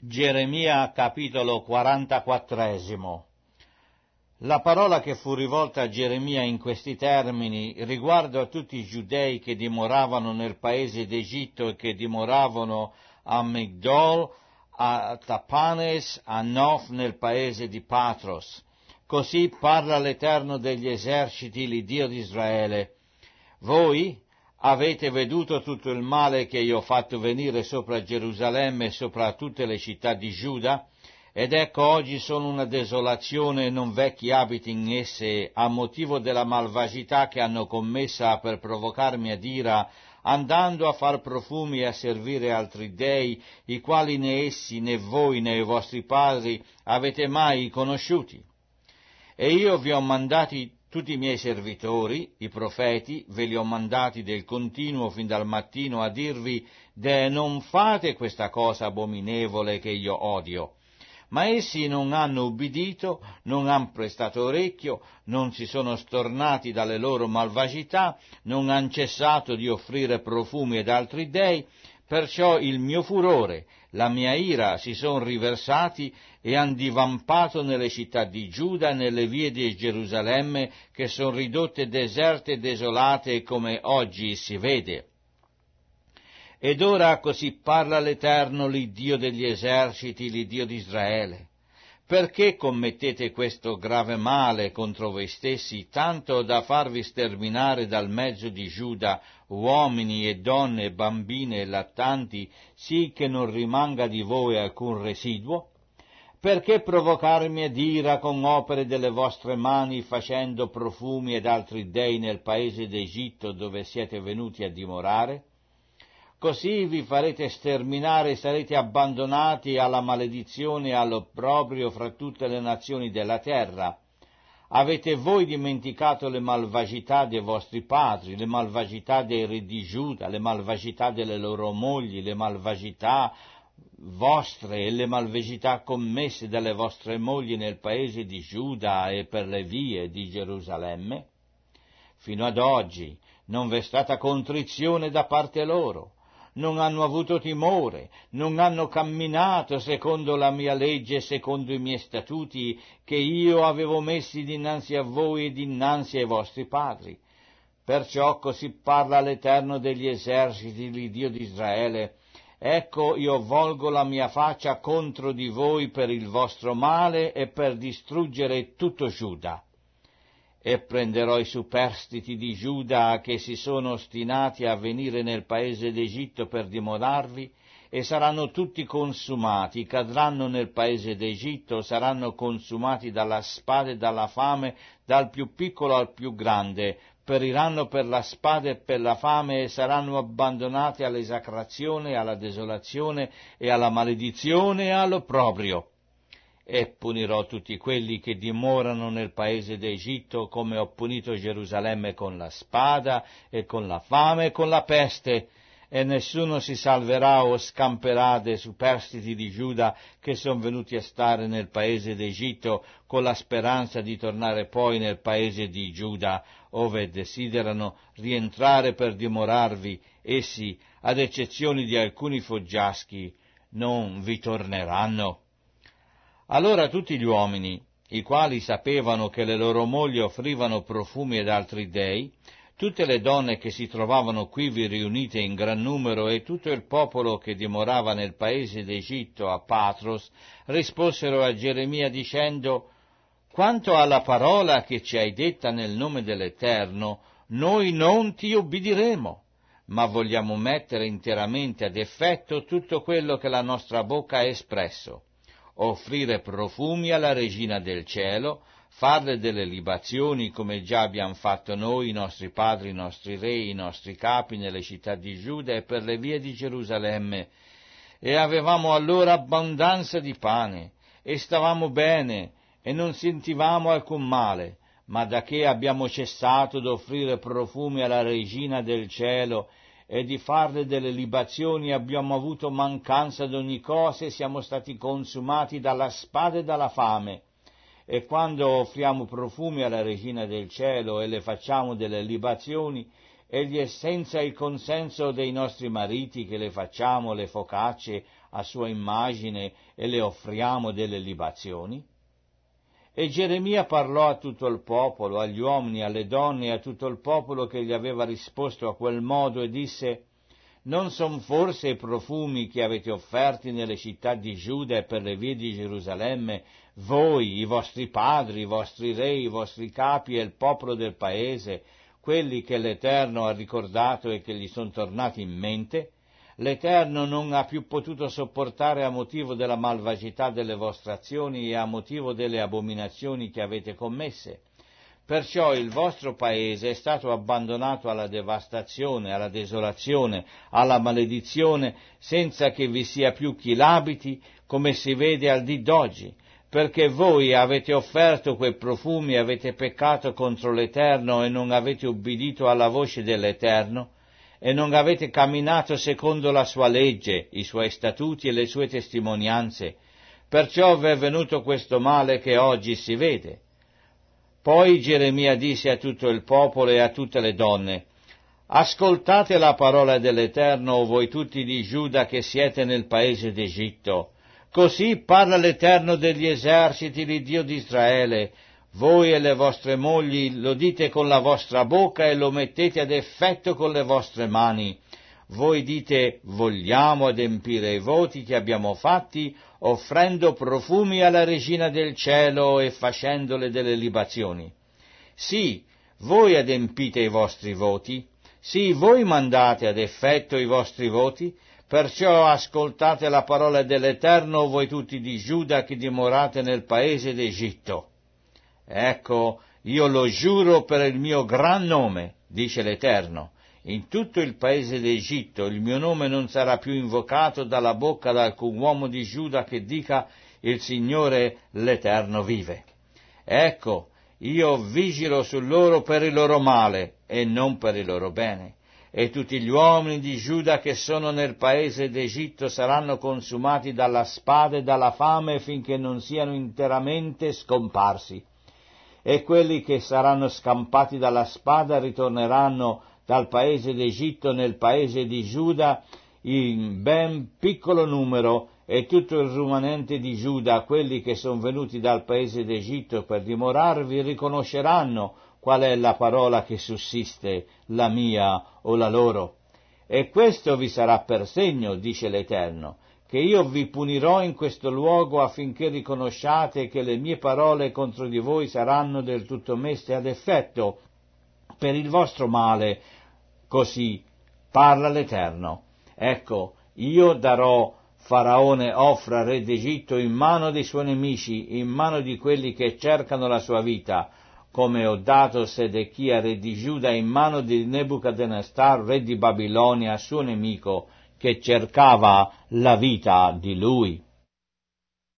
Geremia capitolo 44. La parola che fu rivolta a Geremia in questi termini riguardo a tutti i giudei che dimoravano nel paese d'Egitto e che dimoravano a Migdol, a Tapanes, a Nof nel paese di Patros. Così parla l'Eterno degli eserciti, l'Iddio di Israele. Voi avete veduto tutto il male che io ho fatto venire sopra Gerusalemme e sopra tutte le città di Giuda, ed ecco oggi sono una desolazione e non v'è chi abiti in esse a motivo della malvagità che hanno commessa per provocarmi ad ira, andando a far profumi e a servire altri dei, i quali né essi, né voi, né i vostri padri avete mai conosciuti. E io vi ho mandati tutti i miei servitori, i profeti, ve li ho mandati del continuo fin dal mattino a dirvi: non fate questa cosa abominevole che io odio. Ma essi non hanno ubbidito, non hanno prestato orecchio, non si sono stornati dalle loro malvagità, non hanno cessato di offrire profumi ad altri dei, perciò il mio furore, la mia ira si sono riversati e han divampato nelle città di Giuda e nelle vie di Gerusalemme, che sono ridotte deserte e desolate come oggi si vede. Ed ora così parla l'Eterno, l'Iddio degli eserciti, l'Iddio di Israele. Perché commettete questo grave male contro voi stessi, tanto da farvi sterminare dal mezzo di Giuda uomini e donne, bambine e lattanti, sì che non rimanga di voi alcun residuo? Perché provocarmi ad ira con opere delle vostre mani, facendo profumi ed altri dei nel paese d'Egitto dove siete venuti a dimorare? Così vi farete sterminare e sarete abbandonati alla maledizione e all'opprobrio fra tutte le nazioni della terra. Avete voi dimenticato le malvagità dei vostri padri, le malvagità dei re di Giuda, le malvagità delle loro mogli, le malvagità vostre e le malvagità commesse dalle vostre mogli nel paese di Giuda e per le vie di Gerusalemme? Fino ad oggi non v'è stata contrizione da parte loro. Non hanno avuto timore, non hanno camminato secondo la mia legge e secondo i miei statuti che io avevo messi dinanzi a voi e dinanzi ai vostri padri. Perciò così parla l'Eterno degli eserciti, l'Iddio di Israele: ecco, io volgo la mia faccia contro di voi per il vostro male e per distruggere tutto Giuda. E prenderò i superstiti di Giuda che si sono ostinati a venire nel paese d'Egitto per dimorarvi, e saranno tutti consumati, cadranno nel paese d'Egitto, saranno consumati dalla spada e dalla fame, dal più piccolo al più grande, periranno per la spada e per la fame e saranno abbandonati all'esacrazione, alla desolazione e alla maledizione e all'opprobrio. E punirò tutti quelli che dimorano nel paese d'Egitto, come ho punito Gerusalemme con la spada e con la fame e con la peste, e nessuno si salverà o scamperà dei superstiti di Giuda che sono venuti a stare nel paese d'Egitto con la speranza di tornare poi nel paese di Giuda, ove desiderano rientrare per dimorarvi. Essi, ad eccezione di alcuni foggiaschi, non vi torneranno. Allora tutti gli uomini, i quali sapevano che le loro mogli offrivano profumi ad altri dei, tutte le donne che si trovavano quivi riunite in gran numero e tutto il popolo che dimorava nel paese d'Egitto a Patros, risposero a Geremia dicendo: quanto alla parola che ci hai detta nel nome dell'Eterno, noi non ti ubbidiremo, ma vogliamo mettere interamente ad effetto tutto quello che la nostra bocca ha espresso: offrire profumi alla Regina del Cielo, farle delle libazioni come già abbiamo fatto noi, i nostri padri, i nostri re, i nostri capi nelle città di Giuda e per le vie di Gerusalemme. E avevamo allora abbondanza di pane, e stavamo bene, e non sentivamo alcun male, ma da che abbiamo cessato d'offrire profumi alla Regina del Cielo e di farle delle libazioni, abbiamo avuto mancanza d'ogni cosa e siamo stati consumati dalla spada e dalla fame. E quando offriamo profumi alla Regina del Cielo e le facciamo delle libazioni, egli è senza il consenso dei nostri mariti che le facciamo le focacce a sua immagine e le offriamo delle libazioni? E Geremia parlò a tutto il popolo, agli uomini, alle donne e a tutto il popolo che gli aveva risposto a quel modo e disse: non son forse i profumi che avete offerti nelle città di Giuda e per le vie di Gerusalemme, voi, i vostri padri, i vostri re, i vostri capi e il popolo del paese, quelli che l'Eterno ha ricordato e che gli sono tornati in mente? L'Eterno non ha più potuto sopportare a motivo della malvagità delle vostre azioni e a motivo delle abominazioni che avete commesse. Perciò il vostro paese è stato abbandonato alla devastazione, alla desolazione, alla maledizione, senza che vi sia più chi l'abiti, come si vede al dì d'oggi, perché voi avete offerto quei profumi e avete peccato contro l'Eterno e non avete ubbidito alla voce dell'Eterno, e non avete camminato secondo la sua legge, i suoi statuti e le sue testimonianze. Perciò vi è venuto questo male che oggi si vede. Poi Geremia disse a tutto il popolo e a tutte le donne: ascoltate la parola dell'Eterno, voi tutti di Giuda che siete nel paese d'Egitto. Così parla l'Eterno degli eserciti, l'Iddio di Israele. Voi e le vostre mogli lo dite con la vostra bocca e lo mettete ad effetto con le vostre mani. Voi dite: vogliamo adempiere i voti che abbiamo fatti, offrendo profumi alla Regina del cielo e facendole delle libazioni. Sì, voi adempite i vostri voti, sì, voi mandate ad effetto i vostri voti, perciò ascoltate la parola dell'Eterno, voi tutti di Giuda che dimorate nel paese d'Egitto. Ecco, io lo giuro per il mio gran nome, dice l'Eterno. In tutto il paese d'Egitto il mio nome non sarà più invocato dalla bocca di alcun uomo di Giuda che dica: il Signore l'Eterno vive. Ecco, io vigilo su loro per il loro male e non per il loro bene. E tutti gli uomini di Giuda che sono nel paese d'Egitto saranno consumati dalla spada e dalla fame finché non siano interamente scomparsi. E quelli che saranno scampati dalla spada ritorneranno dal paese d'Egitto nel paese di Giuda in ben piccolo numero, e tutto il rimanente di Giuda, quelli che sono venuti dal paese d'Egitto per dimorarvi, riconosceranno qual è la parola che sussiste, la mia o la loro. E questo vi sarà per segno, dice l'Eterno, che io vi punirò in questo luogo affinché riconosciate che le mie parole contro di voi saranno del tutto messe ad effetto per il vostro male. Così parla l'Eterno. Ecco, io darò Faraone Ofra, re d'Egitto, in mano dei suoi nemici, in mano di quelli che cercano la sua vita, come ho dato Sedechia, re di Giuda, in mano di Nebuchadnezzar, re di Babilonia, suo nemico, che cercava la vita di lui.